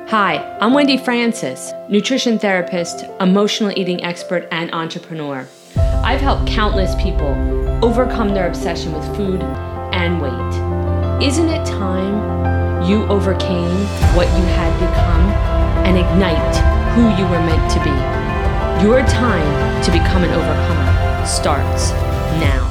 Hi, I'm Wendy Francis, nutrition therapist, emotional eating expert, and entrepreneur. I've helped countless people overcome their obsession with food and weight. Isn't it time you overcame what you had become and ignite who you were meant to be? Your time to become an overcomer starts now.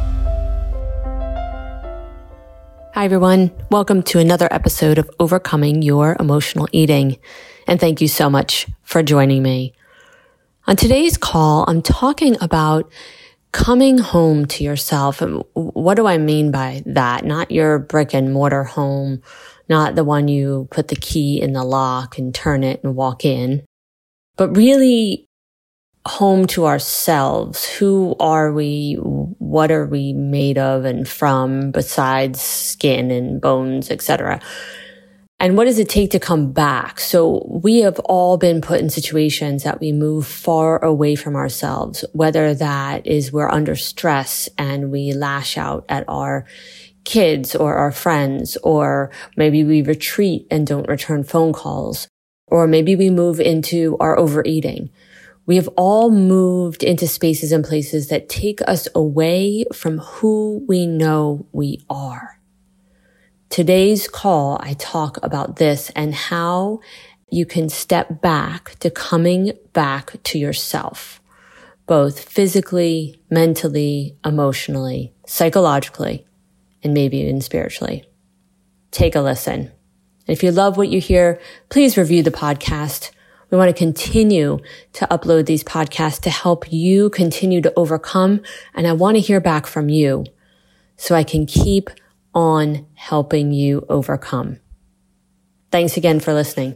Hi, everyone. Welcome to another episode of Overcoming Your Emotional Eating. And thank you so much for joining me. On today's call, I'm talking about coming home to yourself. And what do I mean by that? Not your brick and mortar home, not the one you put the key in the lock and turn it and walk in, but really home to ourselves. Who are we? What are we made of and from besides skin and bones, etc.? And what does it take to come back? So we have all been put in situations that we move far away from ourselves, whether that is we're under stress and we lash out at our kids or our friends, or maybe we retreat and don't return phone calls, or maybe we move into our overeating. We have all moved into spaces and places that take us away from who we know we are. Today's call, I talk about this and how you can step back to coming back to yourself, both physically, mentally, emotionally, psychologically, and maybe even spiritually. Take a listen. And if you love what you hear, please review the podcast. We want to continue to upload these podcasts to help you continue to overcome. And I want to hear back from you so I can keep on helping you overcome. Thanks again for listening.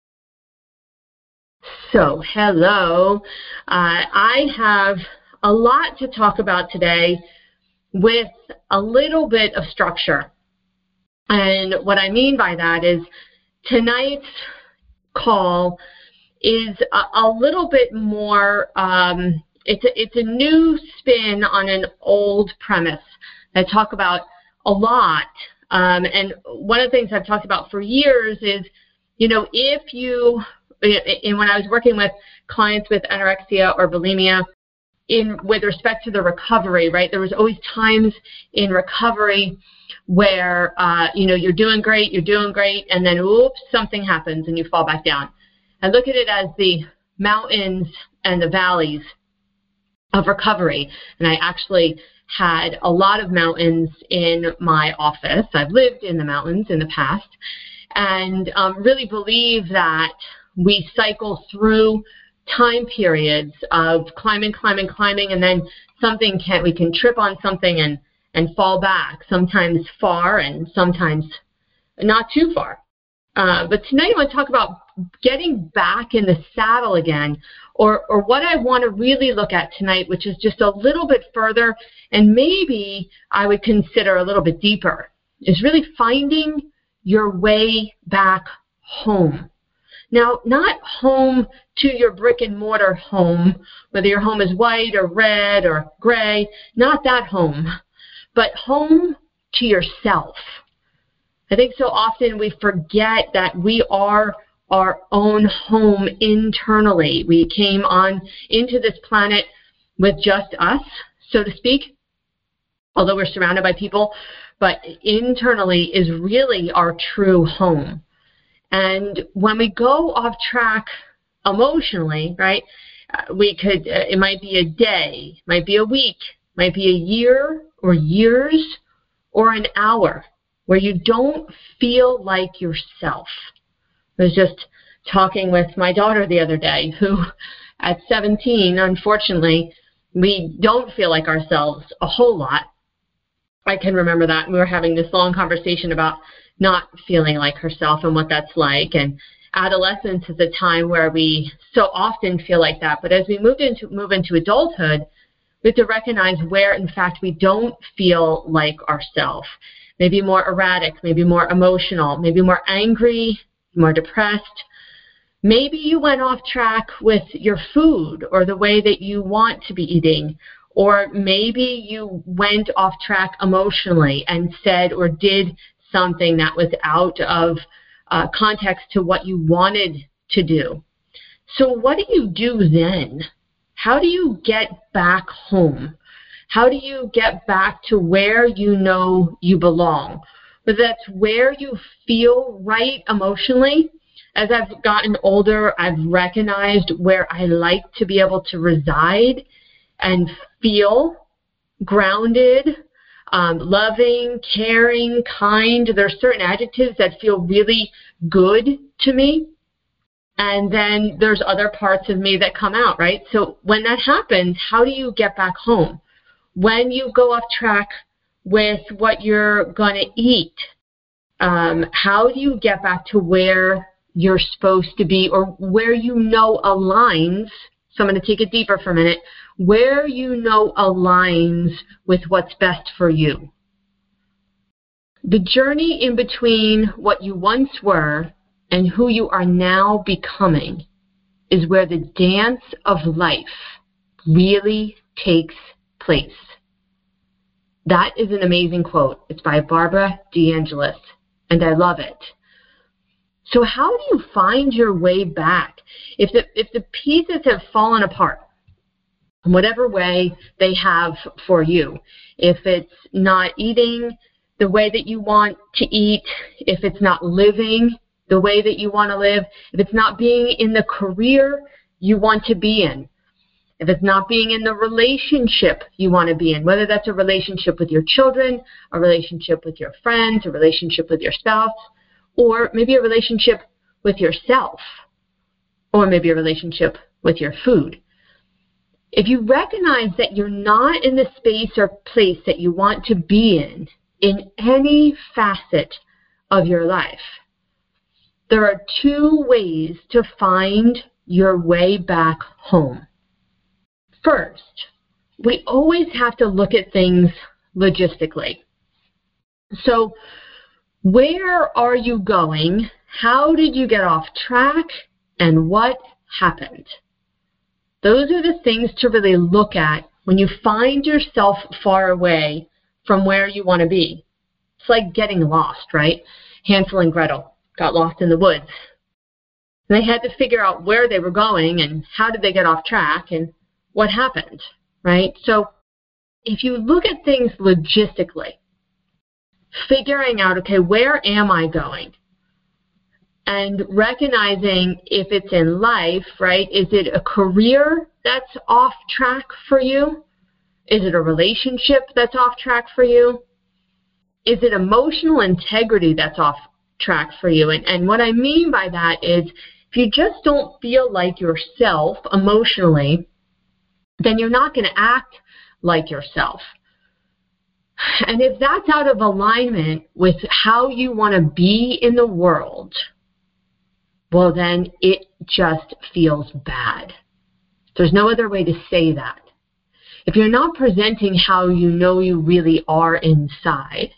So, hello. I have a lot to talk about today with a little bit of structure. And what I mean by that is tonight's call is a little bit more, it's a new spin on an old premise that I talk about a lot. And one of the things I've talked about for years is, if you, and when I was working with clients with anorexia or bulimia, with respect to the recovery, right, there was always times in recovery where, you're doing great, and then, oops, something happens and you fall back down. I look at it as the mountains and the valleys of recovery. And I actually had a lot of mountains in my office. I've lived in the mountains in the past, and really believe that we cycle through time periods of climbing, and then we can trip on something and fall back, sometimes far and sometimes not too far. But tonight I want to talk about getting back in the saddle again, or what I want to really look at tonight, which is just a little bit further, and maybe I would consider a little bit deeper, is really finding your way back home. Now, not home to your brick and mortar home, whether your home is white or red or gray, not that home, but home to yourself. I think so often we forget that we are our own home internally. We came on into this planet with just us, so to speak, although we're surrounded by people, but internally is really our true home. And when we go off track emotionally, right, it might be a day, might be a week, might be a year or years or an hour where you don't feel like yourself. I was just talking with my daughter the other day, who at 17, unfortunately, we don't feel like ourselves a whole lot. I can remember that. We were having this long conversation about not feeling like herself and what that's like. And adolescence is a time where we so often feel like that. But as we move into adulthood, we have to recognize where, in fact, we don't feel like ourselves. Maybe more erratic, maybe more emotional, maybe more angry, more depressed. Maybe you went off track with your food or the way that you want to be eating, or maybe you went off track emotionally and said or did something that was out of context to what you wanted to do. So what do you do then? How do you get back home? How do you get back to where you know you belong? Whether that's where you feel right emotionally. As I've gotten older, I've recognized where I like to be able to reside and feel grounded, loving, caring, kind. There are certain adjectives that feel really good to me. And then there's other parts of me that come out, right? So when that happens, how do you get back home? When you go off track with what you're going to eat, how do you get back to where you're supposed to be, or where you know aligns? So I'm going to take it deeper for a minute. Where you know aligns with what's best for you. The journey in between what you once were and who you are now becoming is where the dance of life really takes place. That is an amazing quote. It's by Barbara DeAngelis, and I love it. So how do you find your way back? If the pieces have fallen apart, in whatever way they have for you, if it's not eating the way that you want to eat, if it's not living the way that you want to live, if it's not being in the career you want to be in, if it's not being in the relationship you want to be in, whether that's a relationship with your children, a relationship with your friends, a relationship with your spouse, or maybe a relationship with yourself, or maybe a relationship with your food. If you recognize that you're not in the space or place that you want to be in any facet of your life, there are two ways to find your way back home. First, we always have to look at things logistically. So, where are you going? How did you get off track? And what happened? Those are the things to really look at when you find yourself far away from where you want to be. It's like getting lost, right? Hansel and Gretel got lost in the woods. And they had to figure out where they were going and how did they get off track and what happened, right? So if you look at things logistically, figuring out, okay, where am I going? And recognizing if it's in life, right? Is it a career that's off track for you? Is it a relationship that's off track for you? Is it emotional integrity that's off track for you? And what I mean by that is if you just don't feel like yourself emotionally, then you're not going to act like yourself. And if that's out of alignment with how you want to be in the world, well, then it just feels bad. There's no other way to say that. If you're not presenting how you know you really are inside,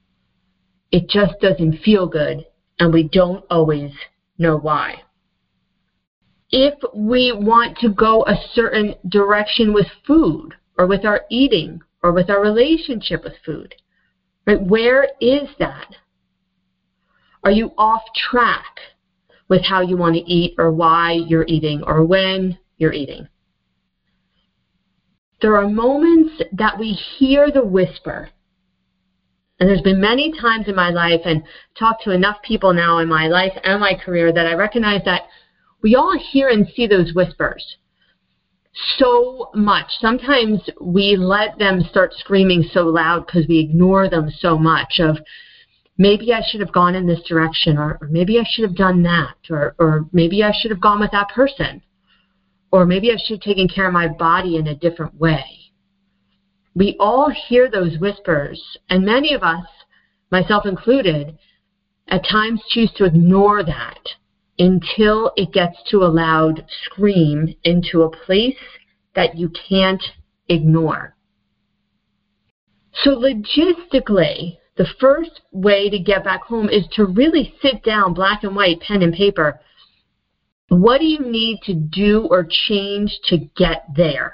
it just doesn't feel good, and we don't always know why. If we want to go a certain direction with food, or with our eating, or with our relationship with food, right? Where is that? Are you off track with how you want to eat, or why you're eating, or when you're eating? There are moments that we hear the whisper. And there's been many times in my life, and talked to enough people now in my life and my career, that I recognize that we all hear and see those whispers so much. Sometimes we let them start screaming so loud because we ignore them so much, of maybe I should have gone in this direction, or maybe I should have done that, or maybe I should have gone with that person, or maybe I should have taken care of my body in a different way. We all hear those whispers, and many of us, myself included, at times choose to ignore that until it gets to a loud scream into a place that you can't ignore. So logistically, the first way to get back home is to really sit down, black and white, pen and paper. What do you need to do or change to get there?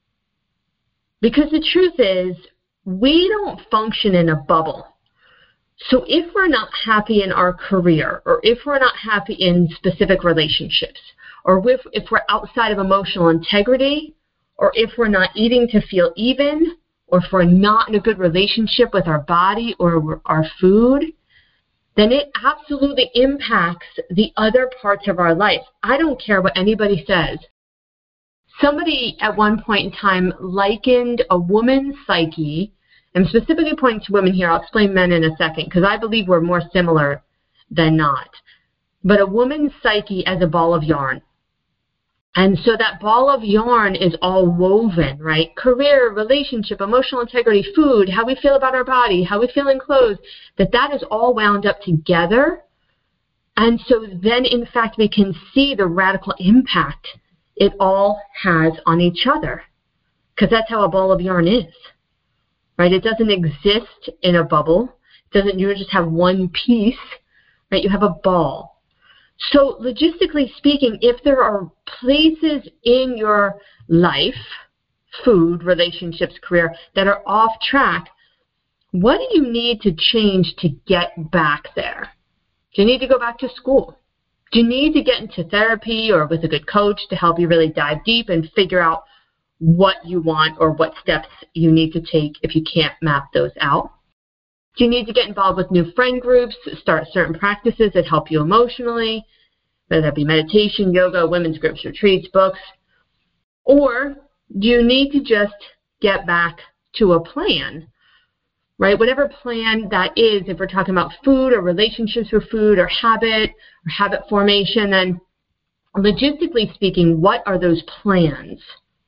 Because the truth is, we don't function in a bubble. So if we're not happy in our career, or if we're not happy in specific relationships, or if we're outside of emotional integrity, or if we're not eating to feel even, or if we're not in a good relationship with our body or our food, then it absolutely impacts the other parts of our life. I don't care what anybody says. Somebody at one point in time likened a woman's psyche, I'm specifically pointing to women here. I'll explain men in a second, because I believe we're more similar than not. But a woman's psyche as a ball of yarn. And so that ball of yarn is all woven, right? Career, relationship, emotional integrity, food, how we feel about our body, how we feel in clothes, that is all wound up together. And so then, in fact, we can see the radical impact it all has on each other, because that's how a ball of yarn is. Right? It doesn't exist in a bubble. You just have one piece, right? You have a ball. So logistically speaking, if there are places in your life, food, relationships, career, that are off track, what do you need to change to get back there? Do you need to go back to school? Do you need to get into therapy or with a good coach to help you really dive deep and figure out what you want or what steps you need to take if you can't map those out? Do you need to get involved with new friend groups, start certain practices that help you emotionally, whether that be meditation, yoga, women's groups, retreats, books? Or do you need to just get back to a plan, right? Whatever plan that is, if we're talking about food or relationships with food or habit formation, then logistically speaking, what are those plans?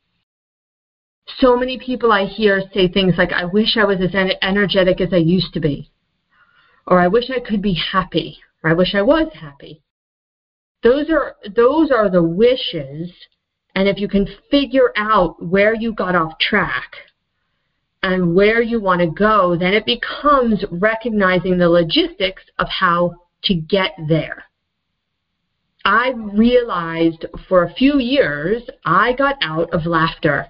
So many people I hear say things like, I wish I was as energetic as I used to be, or I wish I could be happy, or I wish I was happy. Those are the wishes, and if you can figure out where you got off track and where you want to go, then it becomes recognizing the logistics of how to get there. I realized for a few years I got out of laughter.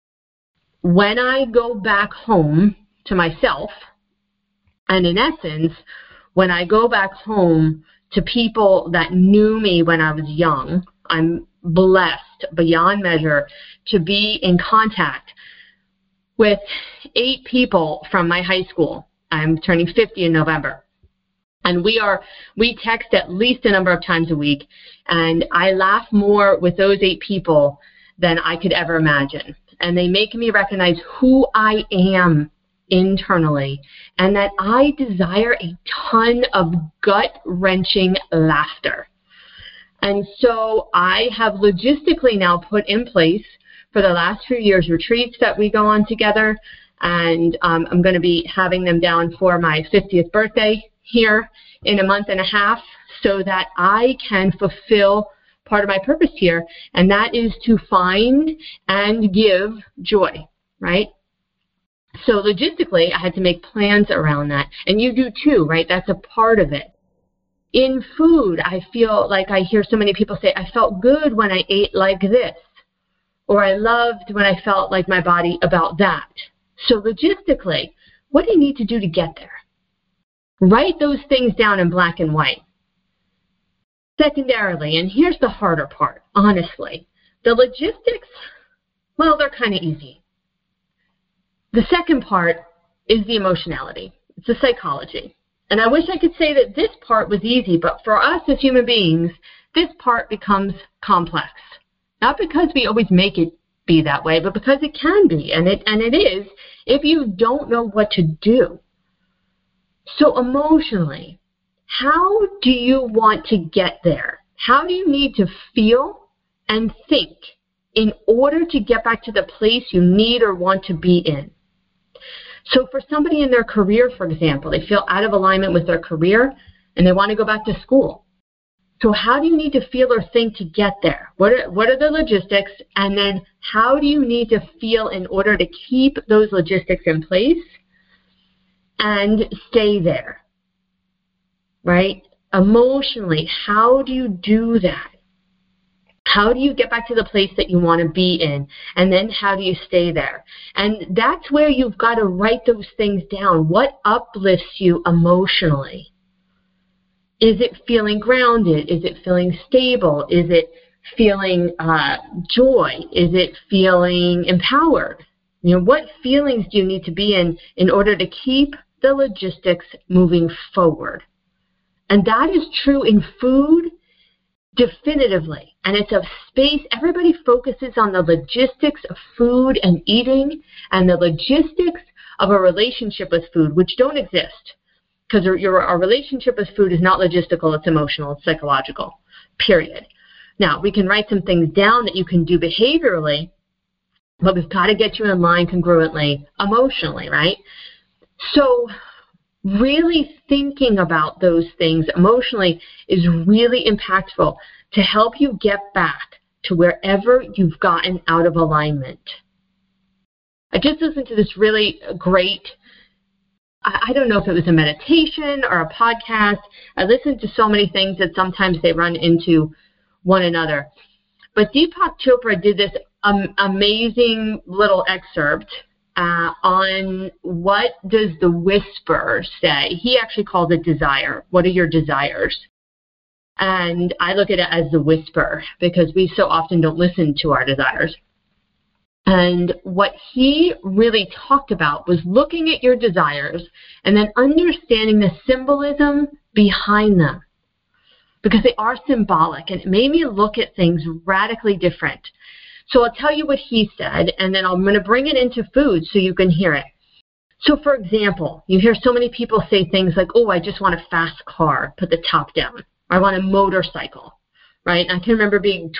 When I go back home to myself, and in essence, when I go back home to people that knew me when I was young, I'm blessed beyond measure to be in contact with 8 people from my high school. I'm turning 50 in November. And we text at least a number of times a week, and I laugh more with those 8 people than I could ever imagine. And they make me recognize who I am internally, and that I desire a ton of gut-wrenching laughter. And so I have logistically now put in place for the last few years retreats that we go on together, and I'm going to be having them down for my 50th birthday here in a month and a half, so that I can fulfill part of my purpose here, and that is to find and give joy, right? So logistically, I had to make plans around that, and you do too, right? That's a part of it. In food, I feel like I hear so many people say, I felt good when I ate like this, or I loved when I felt like my body about that. So logistically, what do you need to do to get there? Write those things down in black and white. Secondarily, and here's the harder part, honestly, the logistics, well, they're kind of easy. The second part is the emotionality. It's the psychology. And I wish I could say that this part was easy, but for us as human beings, this part becomes complex. Not because we always make it be that way, but because it can be, and it is if you don't know what to do. So emotionally, how do you want to get there? How do you need to feel and think in order to get back to the place you need or want to be in? So for somebody in their career, for example, they feel out of alignment with their career and they want to go back to school. So how do you need to feel or think to get there? What are the logistics? And then how do you need to feel in order to keep those logistics in place and stay there? Right? Emotionally, how do you do that? How do you get back to the place that you want to be in? And then how do you stay there? And that's where you've got to write those things down. What uplifts you emotionally? Is it feeling grounded? Is it feeling stable? Is it feeling joy? Is it feeling empowered? What feelings do you need to be in order to keep the logistics moving forward? And that is true in food definitively. And it's a space, everybody focuses on the logistics of food and eating and the logistics of a relationship with food, which don't exist. Because our relationship with food is not logistical, it's emotional, it's psychological, period. Now, we can write some things down that you can do behaviorally, but we've got to get you in line congruently, emotionally, right? So really thinking about those things emotionally is really impactful to help you get back to wherever you've gotten out of alignment. I just listened to this really great, I don't know if it was a meditation or a podcast. I listened to so many things that sometimes they run into one another. But Deepak Chopra did this amazing little excerpt on what does the whisper say. He actually called it desire. What are your desires? And I look at it as the whisper because we so often don't listen to our desires. And what he really talked about was looking at your desires and then understanding the symbolism behind them, because they are symbolic, and it made me look at things radically different. So I'll tell you what he said, and then I'm going to bring it into food so you can hear it. So, for example, you hear so many people say things like, oh, I just want a fast car, put the top down. I want a motorcycle, right? And I can remember being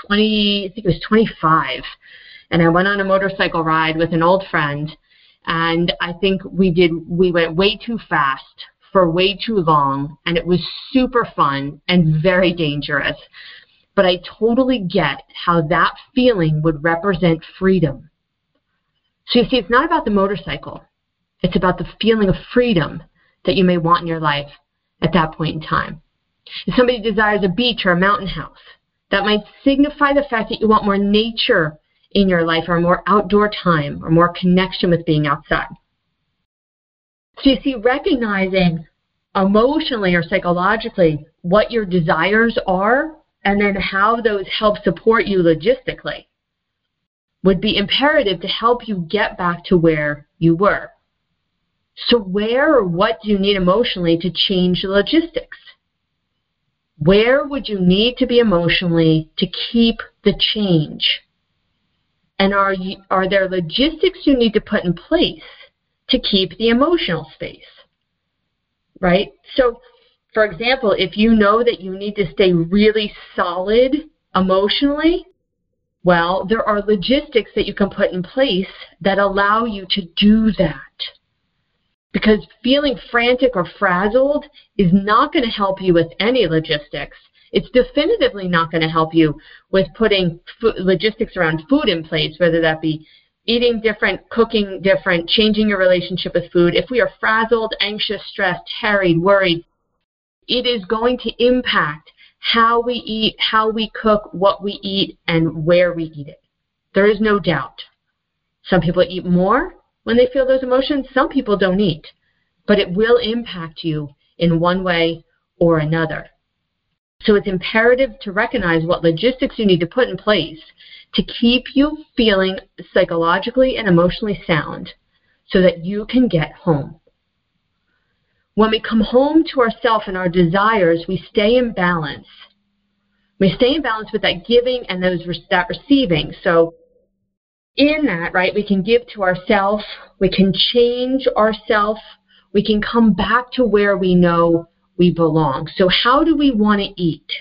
25, and I went on a motorcycle ride with an old friend, and I think we went way too fast for way too long, and it was super fun and very dangerous. But I totally get how that feeling would represent freedom. So you see, it's not about the motorcycle. It's about the feeling of freedom that you may want in your life at that point in time. If somebody desires a beach or a mountain house, that might signify the fact that you want more nature in your life, or more outdoor time, or more connection with being outside. So you see, recognizing emotionally or psychologically what your desires are and then how those help support you logistically would be imperative to help you get back to where you were. So where or what do you need emotionally to change the logistics? Where would you need to be emotionally to keep the change? And are there logistics you need to put in place to keep the emotional space? Right? So, for example, if you know that you need to stay really solid emotionally, well, there are logistics that you can put in place that allow you to do that. Because feeling frantic or frazzled is not going to help you with any logistics. It's definitively not going to help you with putting logistics around food in place, whether that be eating different, cooking different, changing your relationship with food. If we are frazzled, anxious, stressed, harried, worried, it is going to impact how we eat, how we cook, what we eat, and where we eat it. There is no doubt. Some people eat more when they feel those emotions. Some people don't eat. But it will impact you in one way or another. So it's imperative to recognize what logistics you need to put in place to keep you feeling psychologically and emotionally sound so that you can get home. When we come home to ourselves and our desires, we stay in balance. We stay in balance with that giving and that receiving. So in that, right, we can give to ourselves, we can change ourselves, we can come back to where we know we belong. So how do we want to eat?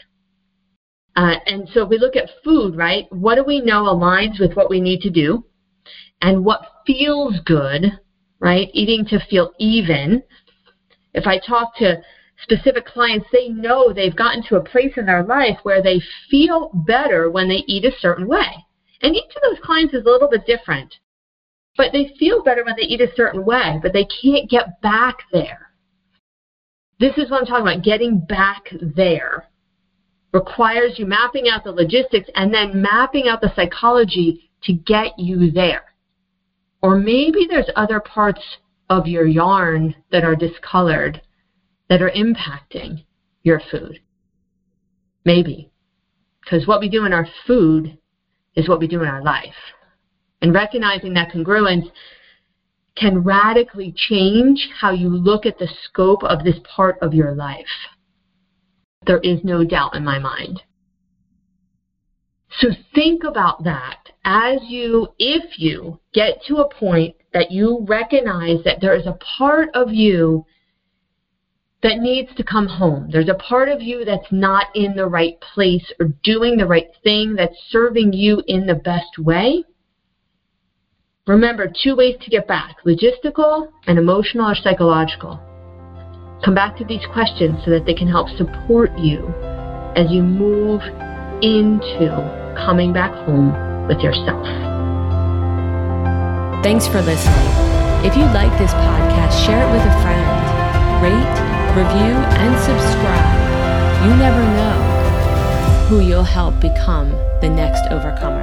And so if we look at food, right, what do we know aligns with what we need to do? And what feels good, right, eating to feel even. If I talk to specific clients, they know they've gotten to a place in their life where they feel better when they eat a certain way. And each of those clients is a little bit different. But they feel better when they eat a certain way, but they can't get back there. This is what I'm talking about, getting back there. requires you mapping out the logistics and then mapping out the psychology to get you there. Or maybe there's other parts of your yarn that are discolored that are impacting your food. Maybe. Because what we do in our food is what we do in our life. And recognizing that congruence can radically change how you look at the scope of this part of your life. There is no doubt in my mind. So think about that if you get to a point that you recognize that there is a part of you that needs to come home. There's a part of you that's not in the right place or doing the right thing that's serving you in the best way. Remember, 2 ways to get back, logistical and emotional or psychological. Come back to these questions so that they can help support you as you move into coming back home with yourself. Thanks for listening. If you like this podcast, share it with a friend. Rate, review, and subscribe. You never know who you'll help become the next overcomer.